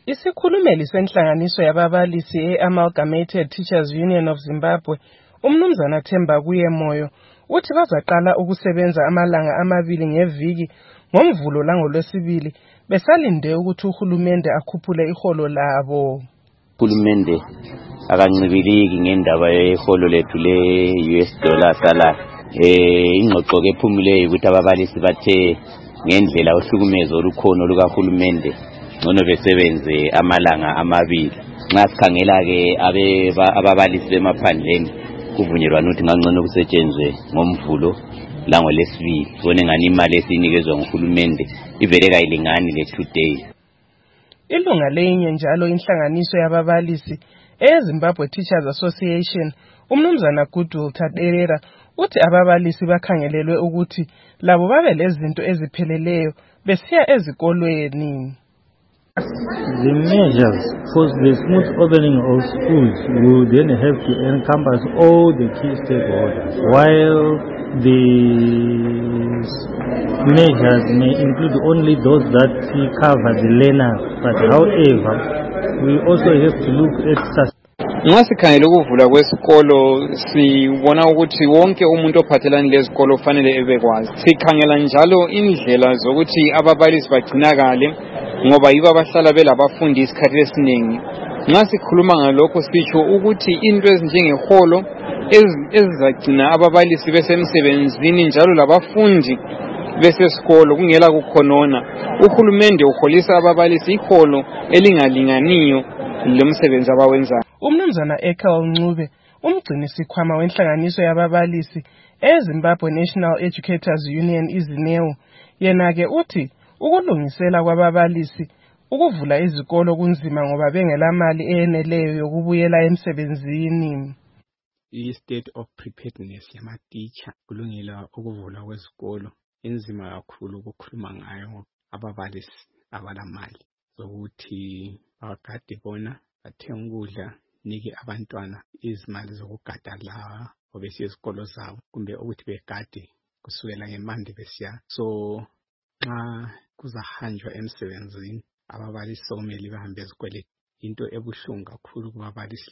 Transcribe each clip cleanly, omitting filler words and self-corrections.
Isikhulumeli senhlanganiso yababalisi e-Amalgamated Teachers Union of Zimbabwe, uMnumzana Themba Kuyemoyo, uthi bazaqala ukusebenza amalanga 2 ngeviki ngoMvulo langoLwesibili besalinde ukuthi uhulumende akhuphule iholo labo. Uhulumende akancibiliki ngendaba yeholo lethu le-US dollar salary. Ingxoxo ke ephumileyo ukuthi ababalisi bathe ngendlela ohlukumezo olukhona lukahulumende ngcono besebenze amalanga 2. Nxa sikhangela ke ababalisi bemaphandleni kuvunyelwana ukuthi ngangcono kusetshenzwe ngoMvulo langoLwesibili. Sibone ngani imali esinikezwa nguhulumende ivele kayilingani le 2 days. Ilunga lenye njalo inhlanganiso yababalisi eZimbabwe Teachers Association, uMnumzana Goodwill Taderera, uthi ababalisi bakhangelelwe ukuthi labo babe lezinto ezipheleleyo besiya ezikolweni. The measures for the smooth opening of schools will then have to encompass all the key stakeholders, while the measures may include only those that cover the learners. But however, we also have to look at Nxa sikhangela ukuvula kwesikolo sibona ukuthi wonke umuntu ophathelane lezikolo fanele ebekwazi. Sikhangela njalo indlela zokuthi ababalisi bagcinakale ngoba yibo abahlala belabafundi isikhathi esiningi. Nxa sikhuluma ngalokho sisho ukuthi into ezinjengeholo ezizagcina ababalisi besemsebenzini njalo labafundi besesikolo kungela kukhonona. Uhulumende uholisa ababalisi iholo elingalinganiyo lomsebenzi abawenzayo. uMnumzana Ethel Ncube, umgcinisikhwama wenhlanganiso yababalisi eZimbabwe National Educators Union iZINEU, yena-ke uthi ukulungisela kwababalisi ukuvula izikolo kunzima ngoba bengelamali eyeneleyo yokubuyela emsebenzini. I-state of preparedness yama-teacher kulungela ukuvula kwezikolo inzima kakhulu ukukhuluma ngayo ababalisi abalamali zokuthi bagade bona bathenga ukudla nike abantwana izimali zokugada la obesiya izikolo zabo kumbe ukuthi begade kusukela ngemande besiya. So nxa kuzahanjwa emsebenzini ababalisi sokumele bahambe ezikoleni. Into ebuhlungu kakhulu kubabalisi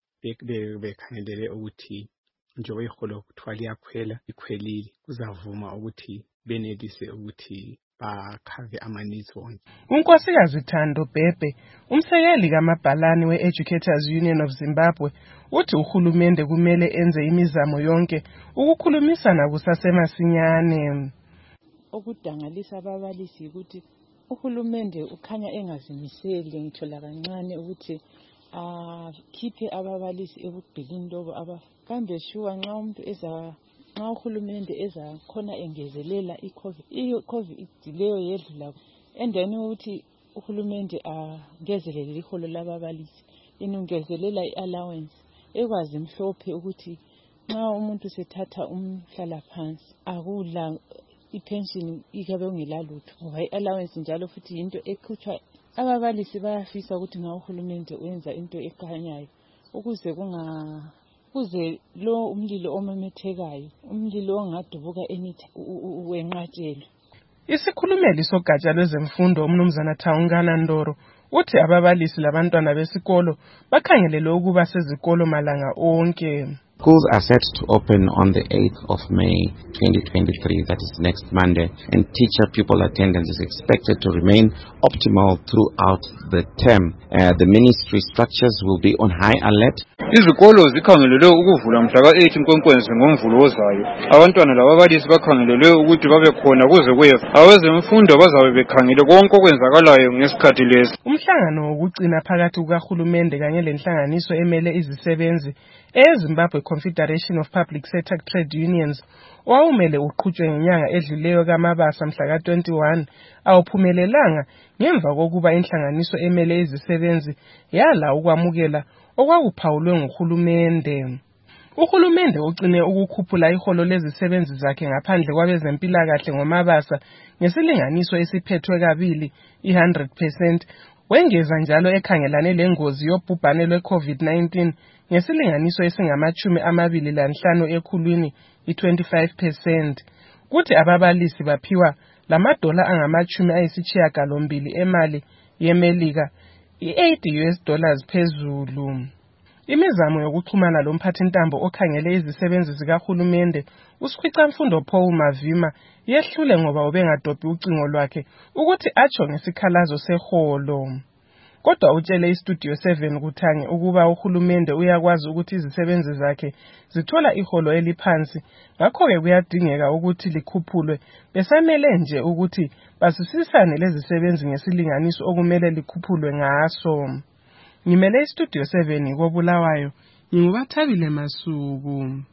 le bekhangelele ukuthi njengoba iholo kuthiwa liyakhwela ikhwelile kuzavuma ukuthi benelise ukuthi bakhave ama-needs wonke. uNkosikazi Thando Bhebhe, umsekeli kaMabhalane we-Educators Union of Zimbabwe, uthi uhulumende kumele enze imizamo yonke ukukhulumisana kusasemasinyane. Okudangalisa ababalisi ukuthi uhulumende ukhanya engazimiseli ngitho lakancane ukuthi akhiphe ababalisi ebugqilini lobo kambe shuwa nxa uhulumende ezakhona engezelela i-COVID leyo yedlula endeni ukuthi uhulumende angezelele iholo lababalisi inungezelela i-allowance ekwazi mhlophe ukuthi nxa umuntu sethatha umhlala phansi akula ipension ikabe ungelalutho ngoba i-allowance njalo futhi into ekhutshwa. Ababalisi bayafisa ukuthi nxa uhulumende wenza into ekhanyayo ukuze lo umlilo omemethekayo umlilo ongadubuka wenqatshelwe. Isikhulumeli sogatsha lwezemfundo uMnumzana Taungana Ndoro uthi ababalisi labantwana besikolo bakhangelelwe ukuba sezikolo malanga onke. Schools are set to open on the 8th of May 2023, that is next Monday, and teacher-pupil attendance is expected to remain optimal throughout the term. The ministry structures will be on high alert. Izikolo zikhangelelwe ukuvula mhla ka-8 Nkwenkwezi ngoMvulo ozayo. Abantwana lababalisi bakhangelelwe ukuthi babe khona kuze kuyefa. Abezemfundo bazabe bekhangele konke okwenzakalayo ngesikhathi lesi. Umhlangano wokugcina phakathi kukahulumende kanye lenhlanganiso emele izisebenzi eZimbabwe Confederation of Public Sector Trade Unions owawumele uqhutshwe ngenyanga edluleyo kaMabasa mhla ka-21 awuphumelelanga ngemva kokuba inhlanganiso emele izisebenzi yala ukwamukela okwakuphawulwe nguhulumende. Uhulumende ugcine ukukhuphula iholo lezisebenzi zakhe ngaphandle kwabezempilakahle ngoMabasa ngesilinganiso esiphethwe kabili i-100%. Wengeza njalo ekhangelane lengozi yobhubhane lwe-COVID-19 ngesilinganiso esingama-25 ekhulwini i-25%. Kuthi ababalisi baphiwa $80 emali yeMelika $8 phezulu. Imizamo yokuxhumana lomphathintambo okhangele izisebenzi zikahulumende uSikhwicamfundo Paul Mavima yehlule ngoba ubengadobhi ucingo lwakhe ukuthi atsho ngesikhalazo seholo. Kodwa utshele iStudio 7 kuthange ukuba uhulumende uyakwazi ukuthi izisebenzi zakhe zithola iholo eliphansi, ngakho-ke kuyadingeka ukuthi likhuphulwe, besamele nje ukuthi basisisane lezisebenzi ngesilinganiso okumele likhuphulwe ngaso. Ngimele iStudio 7 koBulawayo, nginguBathabile Masuku.